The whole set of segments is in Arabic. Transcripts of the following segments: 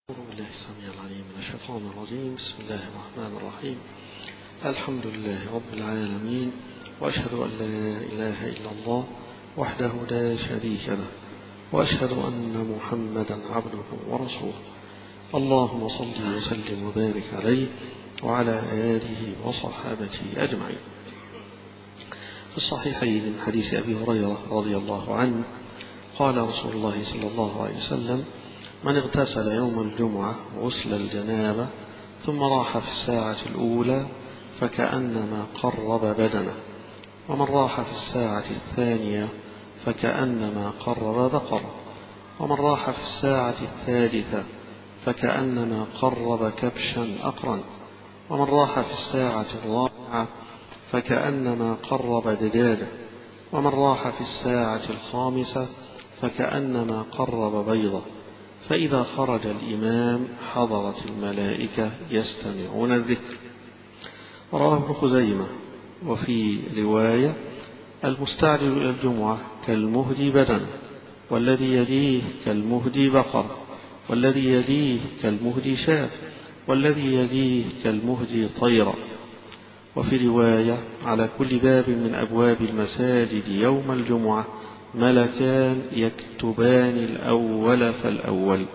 أعوذ بالله السميع العليم من الشيطان الرجيم. بسم الله الرحمن الرحيم. الحمد لله رب العالمين، وأشهد أن لا إله إلا الله وحده لا شريك له، وأشهد أن محمدا عبده ورسوله. اللهم صل وسلم وبارك عليه وعلى آله وصحابته أجمعين. في الصحيحين من حديث أبي هريرة رضي الله عنه قال رسول الله صلى الله عليه وسلم: من اغتسل يوم الجمعة غسل الجنابة ثم راح في الساعة الأولى فكأنما قرب بدنه، ومن راح في الساعة الثانية فكأنما قرب بقرة، ومن راح في الساعة الثالثة فكأنما قرب كبشا أقرا، ومن راح في الساعة الرابعة فكأنما قرب دجاجة، ومن راح في الساعة الخامسة فكأنما قرب بيضة. فإذا خرج الإمام حضرت الملائكة يستمعون الذكر. رواه ابن خزيمة. وفي رواية: المستعجل إلى الجمعة كالمهدي بدنه، والذي يليه كالمهدي بقر، والذي يليه كالمهدي شاة، والذي يليه كالمهدي طيرا. وفي رواية: على كل باب من أبواب المساجد يوم الجمعة ملكان يكتبان الأول فالأول.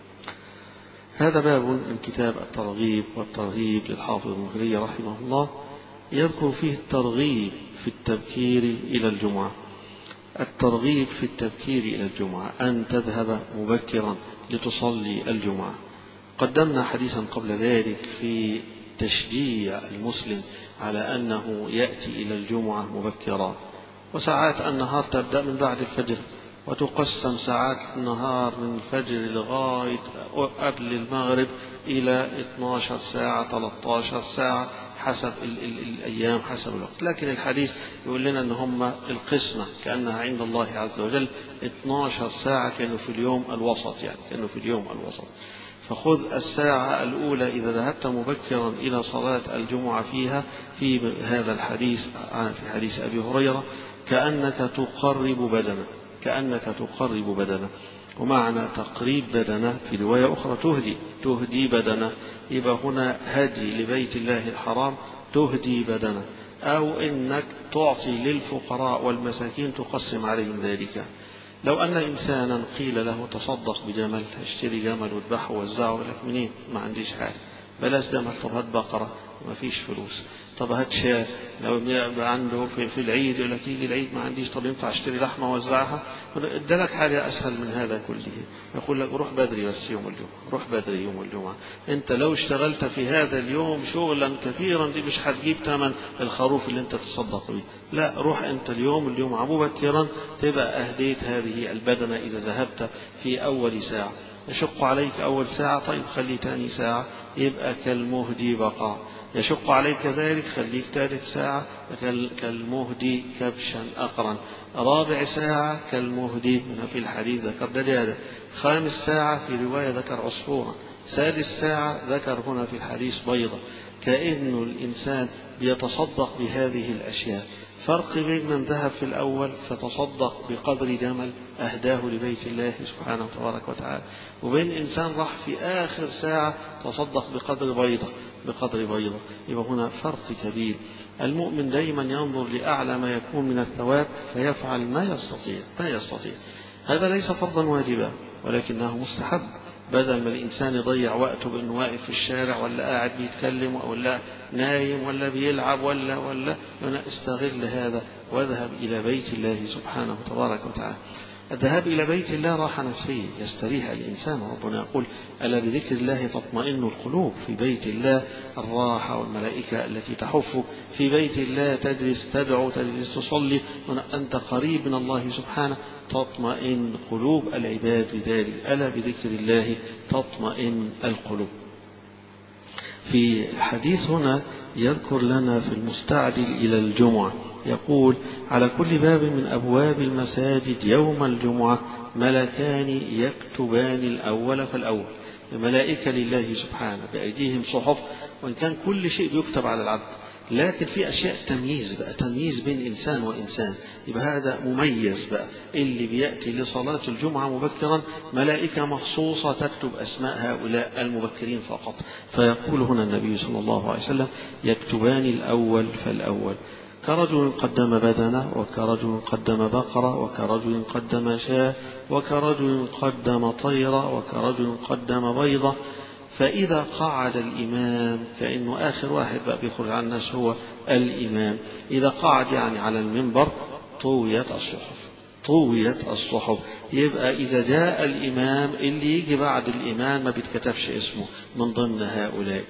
هذا باب من كتاب الترغيب والترهيب للحافظ ابن كثير رحمه الله، يذكر فيه الترغيب في التبكير إلى الجمعة. الترغيب في التبكير إلى الجمعة أن تذهب مبكرا لتصلي الجمعة. قدمنا حديثا قبل ذلك في تشجيع المسلم على أنه يأتي إلى الجمعة مبكرا. وساعات النهار تبدأ من بعد الفجر، وتقسم ساعات النهار من الفجر لغاية قبل المغرب إلى 12 ساعة 13 ساعة حسب الأيام حسب الوقت. لكن الحديث يقول لنا أن هم القسمة كأنها عند الله عز وجل 12 ساعة كانوا في اليوم الوسط، يعني كانوا في اليوم الوسط. فخذ الساعة الأولى إذا ذهبت مبكرا إلى صلاة الجمعة فيها في هذا الحديث، في حديث أبي هريرة، كأنك تقرب بدنه. ومعنى تقريب بدنه في رواية أخرى تهدي بدنه، يبقى هنا هدي لبيت الله الحرام، تهدي بدنه، أو إنك تعطي للفقراء والمساكين تقسم عليهم ذلك. لو أن إنسانا قيل له تصدق بجمل، اشتري جمل واذبحه ووزعه، لك منين؟ ما عنديش حاجة. بلاش جمل، طب هات بقرة، ما فيش فلوس. طب هات شاة، لو عنده في العيد يقول لك يجي العيد ما عنديش، طب ينفع اشتري لحمة ووزعها؟ ادالك حاجة أسهل من هذا كله، يقول لك روح بدري بس يوم الجمعة، روح بدري يوم الجمعة. انت لو اشتغلت في هذا اليوم شغلا كثيرا دي مش هتجيب ثمن الخروف اللي انت تصدق به. لا، روح انت الجمعة مبكرا، تبقى أهديت هذه البدنة. إذا ذهبت في أول ساعة يشق عليك أول ساعة، طيب خلي تاني ساعة يبقى كالمهدي بقرة. يشق عليك ذلك خليك ثالث ساعة كالمهدي كبشا أقرا. رابع ساعة كالمهدي، هنا في الحديث ذكر دجاجة. خامس ساعة في رواية ذكر عصفورا. سادس ساعة ذكر هنا في الحديث بيضة. كأنه الإنسان بيتصدق بهذه الأشياء. فرق بين من ذهب في الأول فتصدق بقدر جمل أهداه لبيت الله سبحانه وتبارك وتعالى، وبين إنسان راح في آخر ساعة تصدق بقدر بيضة. يبقى هنا فرق كبير. المؤمن دائما ينظر لأعلى ما يكون من الثواب فيفعل ما يستطيع. هذا ليس فرضا واجبا، ولكنه مستحب. بدل ما الإنسان يضيع وقته بأنه واقف في الشارع، ولا قاعد بيتكلم، ولا نايم، ولا بيلعب، ولا استغل هذا واذهب إلى بيت الله سبحانه وتبارك وتعالى. الذهاب إلى بيت الله راحة نفسية، يستريح الإنسان. ربنا يقول: ألا بذكر الله تطمئن القلوب. في بيت الله الراحة، والملائكة التي تحف في بيت الله تجلس تدعو، تجلس تصلي، أنت قريب من الله سبحانه، تطمئن قلوب العباد بذلك. ألا بذكر الله تطمئن القلوب. في الحديث هنا يذكر لنا في المستعجل إلى الجمعة، يقول: على كل باب من أبواب المساجد يوم الجمعة ملكان يكتبان الأول فالأول. الملائكة لله سبحانه بأيديهم صحف، وإن كان كل شيء يكتب على العبد، لكن في أشياء تمييز بقى، تمييز بين إنسان وإنسان، يبقى هذا مميز بقى. اللي بيأتي لصلاة الجمعة مبكرا ملائكة مخصوصة تكتب أسماء هؤلاء المبكرين فقط. فيقول هنا النبي صلى الله عليه وسلم: يكتبان الأول فالأول، كرجل قدم بدنه، وكرجل قدم بقرة، وكرجل قدم شاة، وكرجل قدم طيرة، وكرجل قدم بيضة. فإذا قعد الإمام، كأنه آخر واحد بقى بيخرج عن الناس هو الإمام، إذا قعد يعني على المنبر طويت الصحف، طويت الصحف. يبقى إذا جاء الإمام اللي يجي بعد الإمام ما بيتكتبش اسمه من ضمن هؤلاء.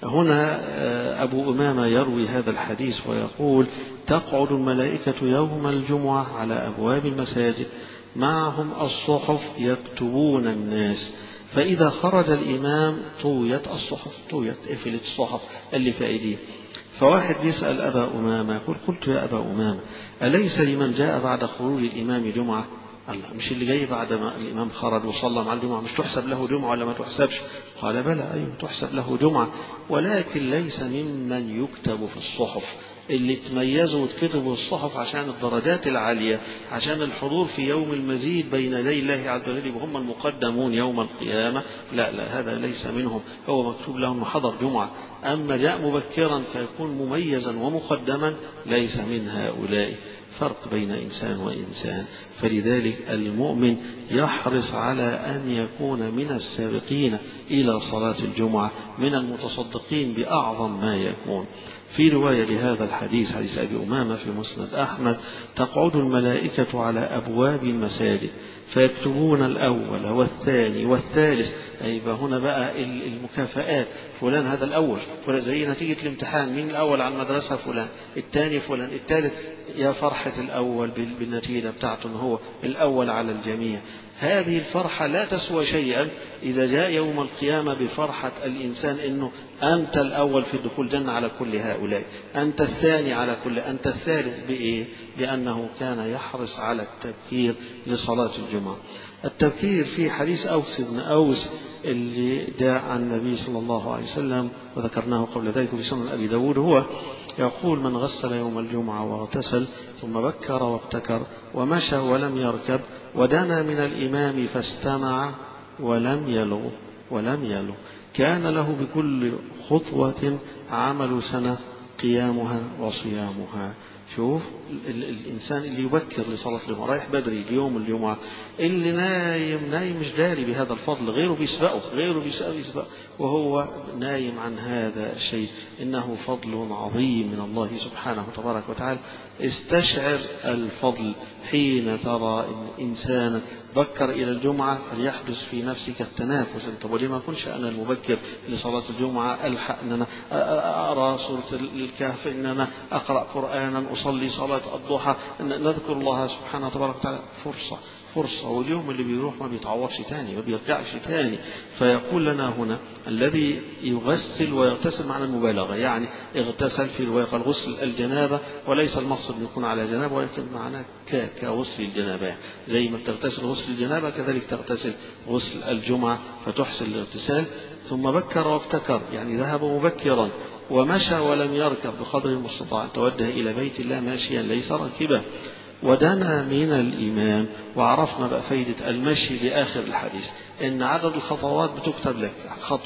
هنا أبو أمامة يروي هذا الحديث ويقول: تقعد الملائكة يوم الجمعة على أبواب المساجد معهم الصحف يكتبون الناس، فإذا خرج الإمام طويت الصحف، طويت قفلت الصحف اللي في أيديه. فواحد بيسأل أبا أمامة يقول: قلت يا أبا أمامة أليس لمن جاء بعد خروج الإمام جمعة؟ الله، مش اللي جاي بعد ما الإمام خرج وصلى مع الجمعة مش تحسب له جمعة ولا ما تحسبش؟ قال: بلى، أيوة تحسب له جمعة، ولكن ليس ممن يكتب في الصحف. اللي تميزوا وتكتبوا الصحف عشان الدرجات العالية، عشان الحضور في يوم المزيد بين يدي الله عز وجل وهم المقدمون يوم القيامة، لا لا، هذا ليس منهم، هو مكتوب لهم حضر جمعة. أما جاء مبكرا فيكون مميزا ومقدما، ليس من هؤلاء. فرق بين إنسان وإنسان. فلذلك المؤمن يحرص على أن يكون من السابقين إلى صلاة الجمعة، من المتصدقين بأعظم ما يكون. في رواية لهذا الحديث، حديث أبي أمامة في مسند أحمد: تقعد الملائكة على أبواب المساجد فيكتبون الأول والثاني والثالث. يبقى هنا بقى المكافآت، فلان هذا الأول، فلان زي نتيجة الامتحان، مين الأول على المدرسة؟ فلان، الثاني فلان، الثالث. يا فرحة الأول بالنتيجة بتاعته هو الأول على الجميع. هذه الفرحة لا تسوى شيئا إذا جاء يوم القيامة بفرحة الإنسان إنه أنت الأول في دخول الجنة على كل هؤلاء، أنت الثاني على كل، أنت الثالث. بإيه؟ بأنه كان يحرص على التبكير لصلاة الجمعة. التبكير في حديث أوس بن أوس اللي جاء عن النبي صلى الله عليه وسلم وذكرناه قبل ذلك في سنن أبي داود، هو يقول: من غسل يوم الجمعة واغتسل ثم بكر وابتكر ومشى ولم يركب ودنا من الإمام فاستمع ولم يلغ كان له بكل خطوة عمل سنة قيامها وصيامها. شوف الإنسان اللي يبكر لصلاة الجمعة، رايح بدري اليوم الجمعة، اللي نايم مش داري بهذا الفضل، غيره بيسبقه وهو نايم عن هذا الشيء. إنه فضل عظيم من الله سبحانه وتبارك وتعالى. استشعر الفضل حين ترى إن إنسانا بكر إلى الجمعة، فليحدث في نفسك التنافس. طب وليه ما أكونش أنا المبكر لصلاة الجمعة؟ ألحق أن أنا أرى سورة الكهف، أن أنا أقرأ قرآنا، أصلي صلاة الضحى، أن نذكر الله سبحانه وتبارك وتعالى. فرصة، واليوم اللي بيروح ما بيتعوضش تاني، ما بيرجعش تاني. فيقول لنا هنا: الذي يغسل ويغتسل معنى المبالغة، يعني اغتسل في رواية قال غسل الجنابة، وليس المقصد أن يكون على جنابة، ولكن معناه كغسل الجنابة، زي ما بتغتسل غسل الجنابة كذلك تغتسل غسل الجمعة فتحسن الاغتسال. ثم بكر وابتكر، يعني ذهب مبكرا، ومشى ولم يركب بقدر المستطاع، توجه إلى بيت الله ماشيا ليس راكبا، ودنا من الإمام. وعرفنا بقى فايدة المشي بآخر الحديث، إن عدد الخطوات بتكتب لك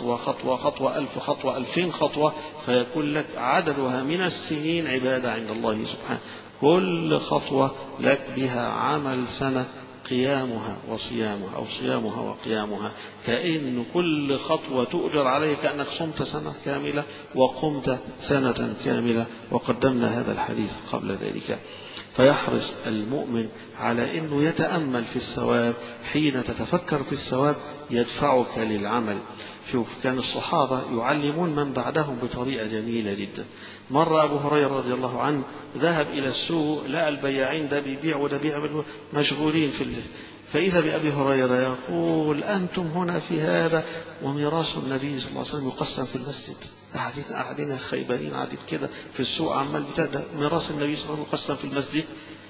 خطوة 1000 خطوة 2000 خطوة، فيكون لك عددها من السنين عبادة عند الله سبحانه. كل خطوة لك بها عمل سنة قيامها وصيامها، أو صيامها وقيامها، كأن كل خطوة تؤجر عليه كأنك صمت سنة كاملة وقمت سنة كاملة. وقدمنا هذا الحديث قبل ذلك. فيحرص المؤمن على أنه يتأمل في الثواب، حين تتفكر في الثواب يدفعك للعمل. شوف، كان الصحابة يعلمون من بعدهم بطريقة جميلة جدا. مرة أبو هريرة رضي الله عنه ذهب إلى السوق، لقى البياعين ده بيبيع وده بيع مشغولين في الليل، فإذا بأبي هريرة يقول: أنتم هنا في هذا وميراث النبي صلى الله عليه وسلم يقسم في المسجد، قاعدين خيبانين قاعدين كده في السوق عمال بتاع ده، ميراث النبي صلى الله عليه وسلم يقسم في المسجد.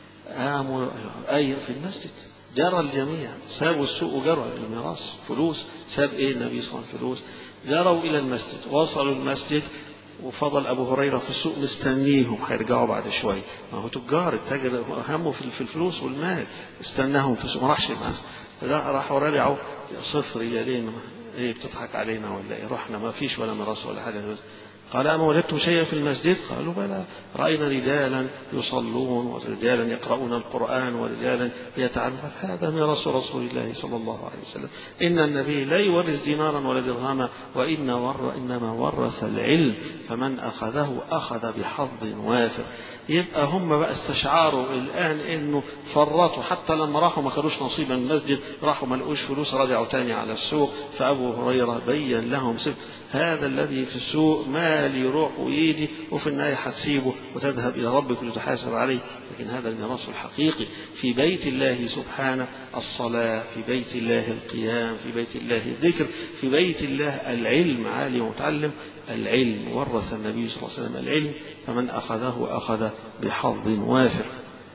أي في المسجد. جرى الجميع، سابوا السوق وجروا الميراث فلوس، ساب إيه النبي صلى الله عليه وسلم؟ فلوس. جروا إلى المسجد، وصلوا المسجد وفضل أبو هريرة في السوق مستنيهم هيرجعوا بعد شوية. ما هو تجار التاجر همه في الفلوس والمال، استناهم في السوق ما راحش معاه. راحوا رجعوا صفر يدين، ايه بتضحك علينا ولا ايه؟ رحنا ما فيش ولا ميراث ولا حاجة. قال أما وجدتم شيئا في المسجد؟ قالوا بلى، رأينا رجالا يصلون ورجالا يقرؤون القرآن ورجالا يتعلمون. هذا ميراث رسول الله صلى الله عليه وسلم. إن النبي لا يورث دينارا ولا درهما، إنما ورث العلم، فمن أخذه أخذ بحظ وافر. يبقى هم بقى استشعروا الآن إنه فرطوا، حتى لما راحوا ما خدوش نصيبا من المسجد، راحوا ما لقوش فلوس، رجعوا تاني على السوق. فأبو هريرة بين لهم سبب هذا الذي في السوق مال يروح ويجي وفي النهاية هتسيبه وتذهب إلى ربك لتحاسب عليه. لكن هذا الميراث الحقيقي في بيت الله سبحانه، الصلاة في بيت الله، القيام في بيت الله، الذكر في بيت الله، العلم، عالم ومتعلم. العلم ورث النبي صلى الله عليه وسلم العلم، فمن أخذه أخذ بحظ وافر.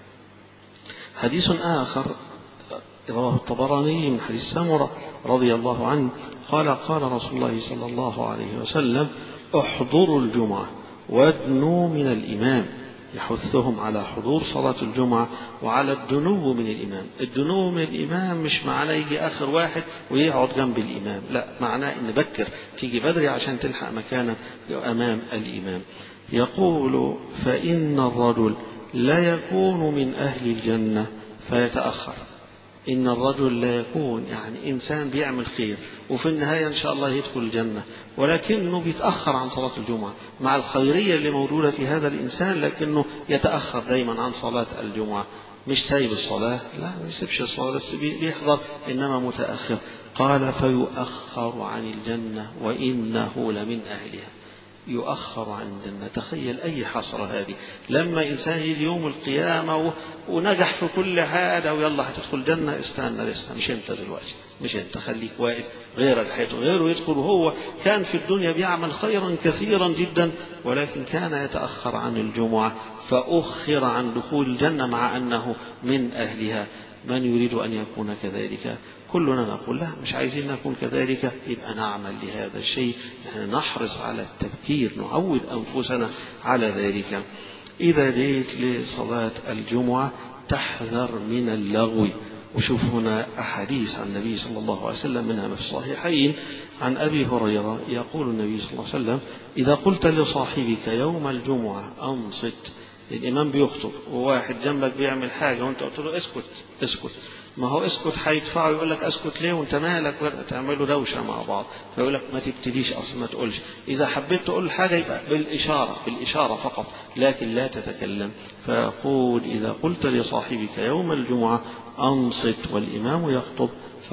حديث آخر رواه الطبراني من حديث سمرة رضي الله عنه قال قال رسول الله صلى الله عليه وسلم احضروا الجمعة وادنوا من الإمام، يحثهم على حضور صلاة الجمعة وعلى الدنو من الإمام. الدنو من الإمام مش معناه يجي آخر واحد ويقعد جنب الإمام، لا، معناه إن بكر تيجي بدري عشان تلحق مكانا أمام الإمام. يقول فإن الرجل لا يكون من أهل الجنة فيتأخر. إن الرجل لا يكون، يعني إنسان بيعمل خير وفي النهاية إن شاء الله يدخل الجنة، ولكنه بيتأخر عن صلاة الجمعة مع الخيرية اللي موجودة في هذا الإنسان، لكنه يتأخر دايما عن صلاة الجمعة. مش سايب الصلاة، لا، ما يسيبش الصلاة بس بيحضر، إنما متأخر. قال فيؤخر عن الجنة وإنه لمن أهلها. يؤخر عن الجنة. تخيل أي حسرة هذه، لما إنسان يجي يوم القيامة ونجح في كل حاجة ويلا هتدخل جنة، استنى لسه، مش أنت دلوقتي، مش أنت، خليك واقف، غيرك هيدخل، غيره يدخل وهو كان في الدنيا بيعمل خيرا كثيرا جدا، ولكن كان يتأخر عن الجمعة فأخر عن دخول الجنة مع أنه من أهلها. من يريد أن يكون كذلك؟ كلنا نقول لا، مش عايزين نكون كذلك، يبقى نعمل لهذا الشيء، يعني نحرص على التبكير، نعود أنفسنا على ذلك. إذا جئت لصلاة الجمعة تحذر من اللغو. وشوف هنا أحاديث عن النبي صلى الله عليه وسلم، منها في الصحيحين عن أبي هريرة يقول النبي صلى الله عليه وسلم إذا قلت لصاحبك يوم الجمعة أنصت، الإمام بيخطب وواحد جنبك بيعمل حاجة وانت قلت له اسكت اسكت، ما هو اسكت هيدفعه يقول لك اسكت ليه وانت مالك، تعملوا دوشة مع بعض، فيقول لك ما تبتديش اصلا، ما تقولش. اذا حبيت تقول حاجة يبقى بالإشارة فقط، لكن لا تتكلم. فيقول إذا قلت لصاحبك يوم الجمعة أنصت والإمام يخطب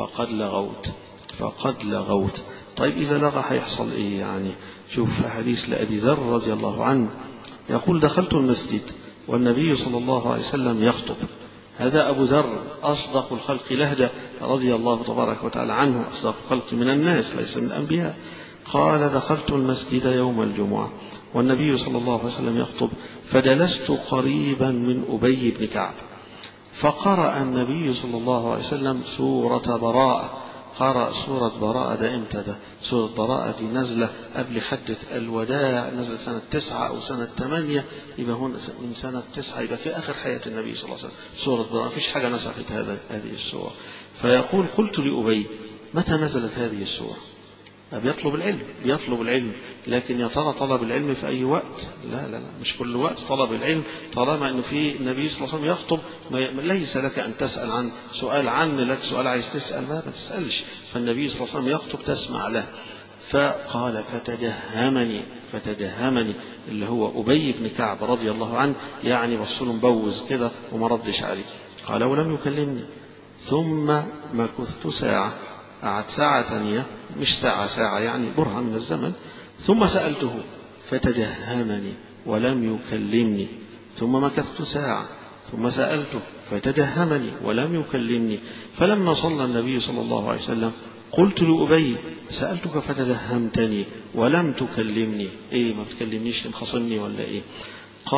فقد لغوت. طيب إذا لغى هيحصل إيه يعني؟ شوف حديث لأبي ذر رضي الله عنه يقول دخلت المسجد والنبي صلى الله عليه وسلم يخطب. هذا أبو ذر أصدق الخلق لهجة رضي الله تبارك وتعالى عنه، أصدق الخلق من الناس ليس من الأنبياء. قال دخلت المسجد يوم الجمعة والنبي صلى الله عليه وسلم يخطب فجلست قريبا من أبي بن كعب، فقرأ النبي صلى الله عليه وسلم سورة براءة. قرأ سورة براءة، ده امتى ده؟ سورة براءة دي نزلة قبل حجة الوداع، نزلت سنة 9 أو سنة 8، يبقى هون من سنة 9، يبقى في آخر حياة النبي صلى الله عليه وسلم سورة براءة، فيش حاجة نسخت هذه السورة. فيقول قلت لأبي متى نزلت هذه السورة؟ بيطلب العلم، لكن يا ترى طلب العلم في أي وقت؟ لا، مش كل وقت طلب العلم، طالما أنه في النبي صلى الله عليه وسلم يخطب ليس لك أن تسأل عن سؤال لك سؤال عايز تسأل، ما تسألش، فالنبي صلى الله عليه وسلم يخطب تسمع له. فقال فتدهمني اللي هو أبي بن كعب رضي الله عنه، يعني بصله مبوز كده وما ردش عليه. قال ولم يكلمني، ثم مكثت ساعة، قعد ساعة ثانية، مش ساعة يعني برهة من الزمن. ثم سألته فتدهمني ولم يكلمني، ثم مكثت ساعة، ثم سألته فتدهمني ولم يكلمني. فلما صلى النبي صلى الله عليه وسلم قلت لأبي سألتك فتدهمتني ولم تكلمني، إيه ما بتكلمنيش مخصمني ولا إيه؟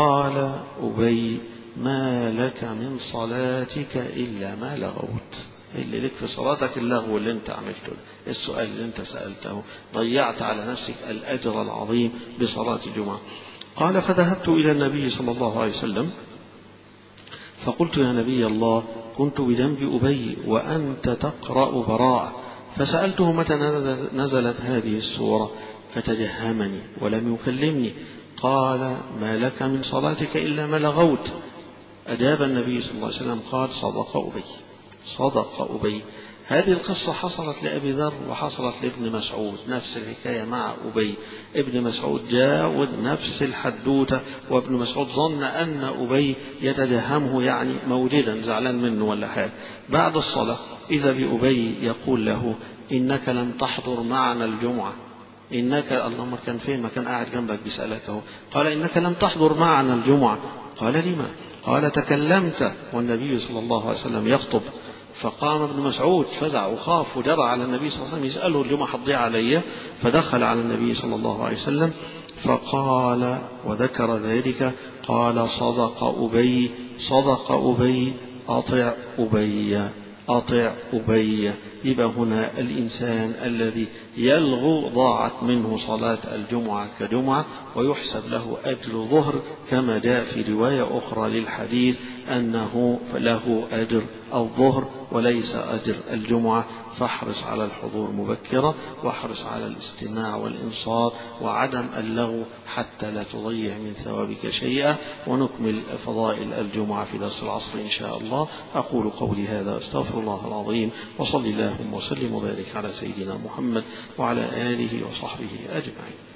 قال أبي ما لك من صلاتك إلا ما لغوت. اللي لك في صلاتك اللغو اللي انت عملته، السؤال اللي انت سألته، ضيعت على نفسك الأجر العظيم بصلاة الجمعة. قال فذهبت إلى النبي صلى الله عليه وسلم فقلت يا نبي الله كنت بجنب أبي وأنت تقرأ براءة، فسألته متى نزلت هذه السورة فتجهمني ولم يكلمني. قال ما لك من صلاتك إلا ما لغوت. أجاب النبي صلى الله عليه وسلم قال صدق أبي، صدق أبي. هذه القصة حصلت لأبي ذر وحصلت لابن مسعود، نفس الحكاية مع أبي. ابن مسعود جاء نفس الحدوتة، وابن مسعود ظن أن أبي يتجهمه يعني موجدا زعلان منه ولا حاجة. بعد الصلاة إذا بأبي يقول له إنك لم تحضر معنا الجمعة، إنك اللهم كان فين، ما كان قاعد جنبك بيسألك. قال إنك لم تحضر معنا الجمعة. قال لما؟ قال تكلمت والنبي صلى الله عليه وسلم يخطب. فقام ابن مسعود فزع وخاف وجرى على النبي صلى الله عليه وسلم يسأله الجمعة حضيع علي. فدخل على النبي صلى الله عليه وسلم فقال وذكر ذلك قال صدق أبي، صدق أبي، أطع أبي، أطع أبي. يبقى هنا الإنسان الذي يلغو ضاعت منه صلاة الجمعة كجمعة ويحسب له أجر ظهر، كما جاء في رواية أخرى للحديث أنه له أجر الظهر وليس أجر الجمعة. فاحرص على الحضور مبكرا، واحرص على الاستماع والإنصات وعدم اللغو حتى لا تضيع من ثوابك شيئا. ونكمل فضائل الجمعة في درس العصر إن شاء الله. أقول قولي هذا أستغفر الله العظيم، وصلي اللهم وسلم وبارك على سيدنا محمد وعلى آله وصحبه أجمعين.